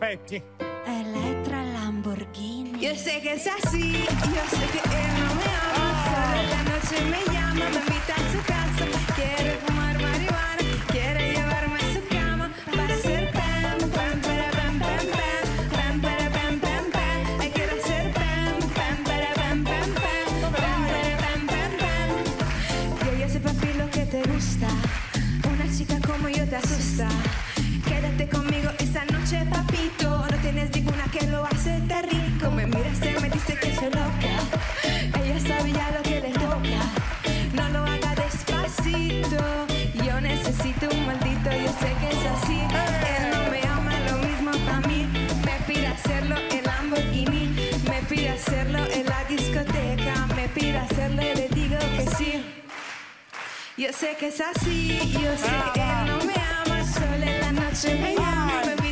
Petti. Elettra Lamborghini. Yo sé que es así, yo sé que él no me ama. Solo en la noche me llama, me invita a su casa. Quiere fumar marihuana, quiere llevarme a su cama para hacer pam, pam, para pam, pam, pam, pam, para pam, pam, pam. Ay, quiero hacer pam, pam, para pam, pam, pam, pam, para pam, pam, pam. Yo ya sé, papi, lo que te gusta. Una chica como yo te asusta. Quédate conmigo esta noche, papito. No tienes ninguna que lo hace tan rico. Me miras y me dice que soy loca. Ella sabe ya lo que le toca. No lo haga despacito. Yo necesito un maldito. Yo sé que es así. Él no me ama, lo mismo para mí. Me pide hacerlo en Lamborghini. Me pide hacerlo en la discoteca. Me pide hacerlo y le digo que sí. Yo sé que es así. Yo sé que él no me ama. Solo en la noche me llama.